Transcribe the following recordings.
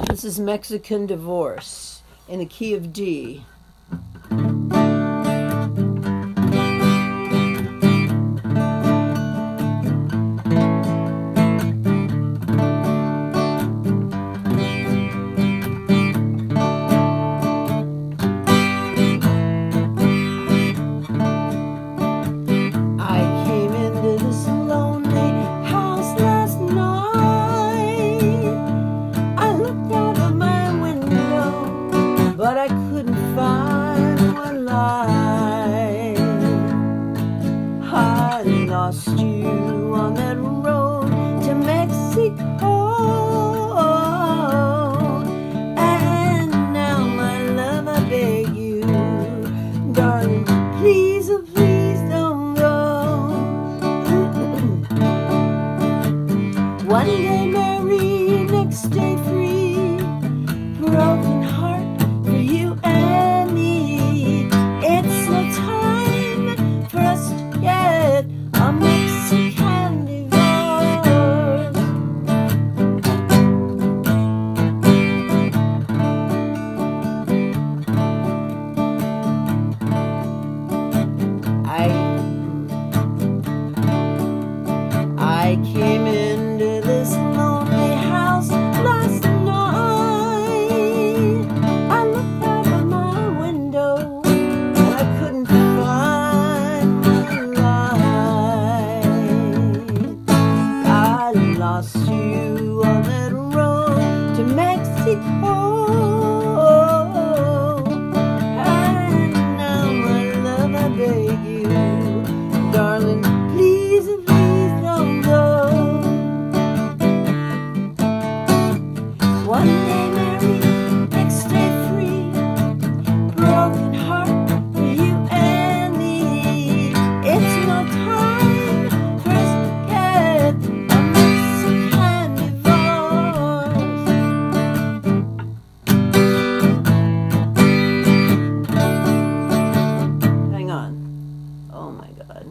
This is Mexican Divorce in the key of D. But I couldn't find one line. I lost you on that road to Mexico, and now, my love, I beg you, darling, please, oh please don't go. One day married, next day free, broken heart. You and me, it's no time for us to get a Mexican divorce. I came into this lonely house last night. Lost you on that road to Mexico, and now, my love, I beg you, darling, please, please don't go. One day married, next day free, broken heart for you and me. It's no time for us to get oh my God.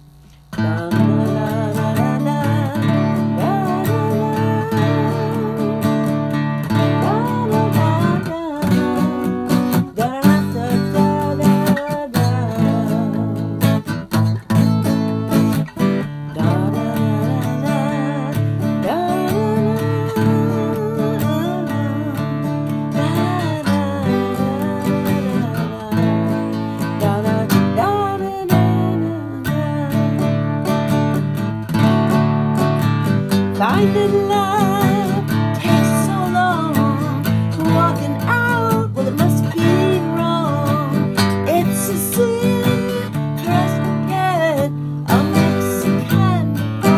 Finding love takes so long, walking out, well, it must be wrong. It's a sin for us to get a Mexican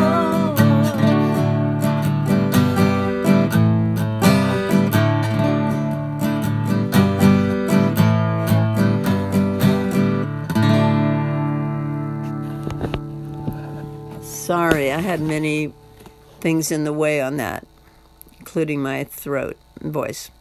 divorce. Sorry, I had many things in the way on that, including my throat and voice.